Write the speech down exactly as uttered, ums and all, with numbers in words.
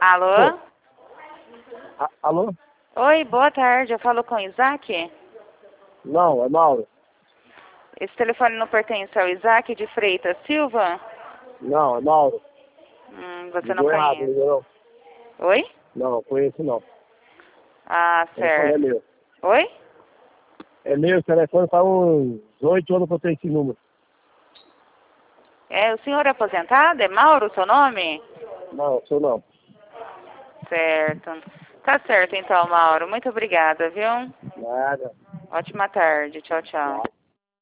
Alô? A- Alô? Oi, boa tarde. Eu falo com o Isaac? Não, é Mauro. Esse telefone não pertence ao Isaac de Freitas Silva? Não, é Mauro. Hum, você Ligou não errado, conhece. ligou não. Oi? Não, conheço não. Ah, O telefone é certo. meu. Oi? É meu, o telefone faz uns oito anos que eu tenho esse número. É, o senhor é aposentado? É Mauro o seu nome? Não, sou não. Certo. Tá certo então, Mauro. Muito obrigada, viu? Nada. Ótima tarde. Tchau, tchau. Nada.